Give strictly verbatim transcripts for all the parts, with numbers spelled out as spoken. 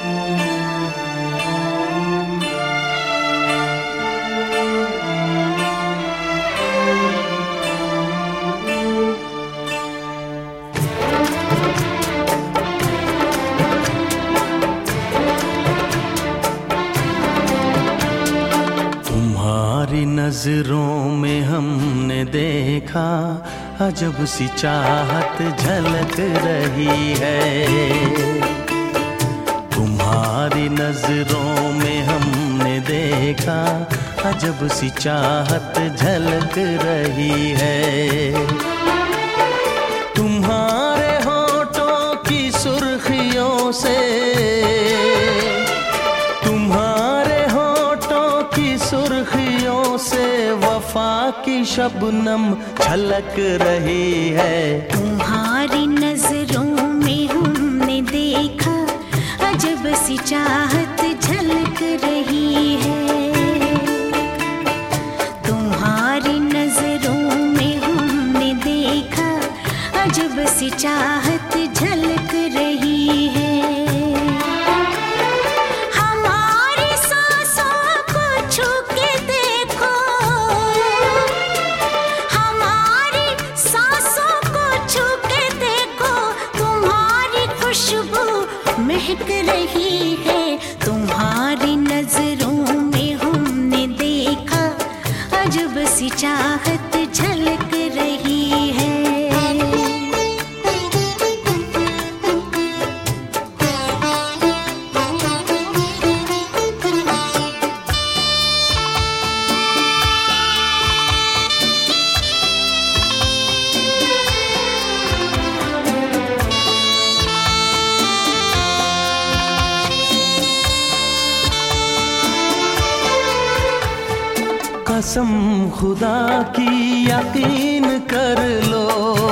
नजरों में हमने देखा अजब सी चाहत झलक रही है। तुम्हारी नजरों में हमने देखा अजब सी चाहत झलक रही है। तुम्हारे होठों की सुर्खियों से सुर्खियों से वफा की शबनम छलक रही है। तुम्हारी नजरों में हमने देखा अजब सी चाहत झलक रही है। तुम्हारी नजरों में हमने देखा अजब सी चाहत झलक रही है। महक रही है। तुम्हारी नजरों में हमने देखा अजब सी चाहत झलक रही है। कसम खुदा की यकीन कर लो,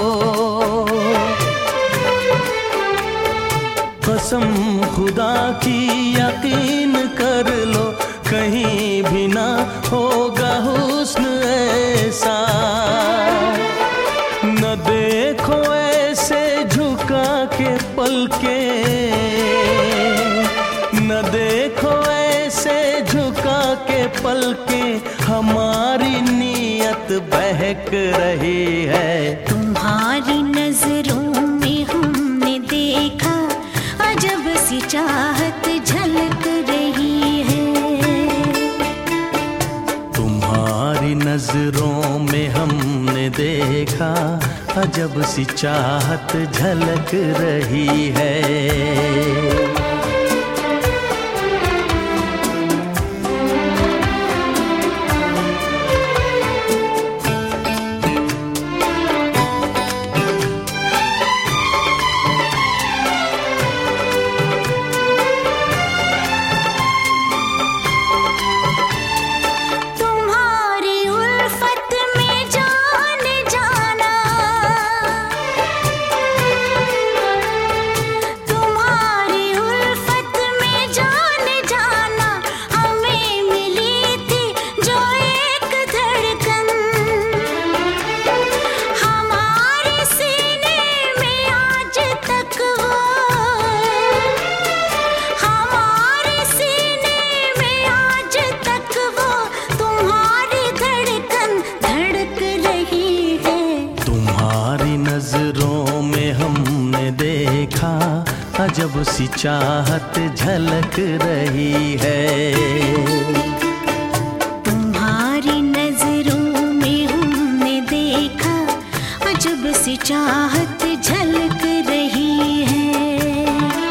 कसम खुदा की यकीन कर लो, कहीं भी ना होगा हुस्न ऐसा। न देखो ऐसे झुका के पलके, न देखो ऐसे झुका के पलके, हमारी नीयत बहक रही है। तुम्हारी नजरों में हमने देखा अजब सी चाहत झलक रही है। तुम्हारी नजरों में हमने देखा अजब सी चाहत झलक रही है। नजरों में हमने देखा अजब सी चाहत झलक रही है। तुम्हारी नजरों में हमने देखा अजब सी चाहत झलक रही है।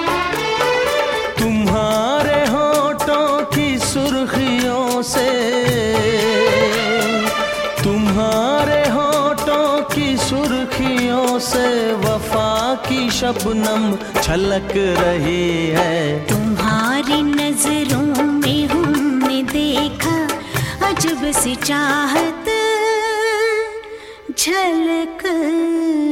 तुम्हारे होठों की सुर्खियों से, तुम्हारे होठों की सुर्खियों से वफा की शबनम छलक रही है। तुम्हारी नजरों में हमने देखा अजब सी चाहत झलक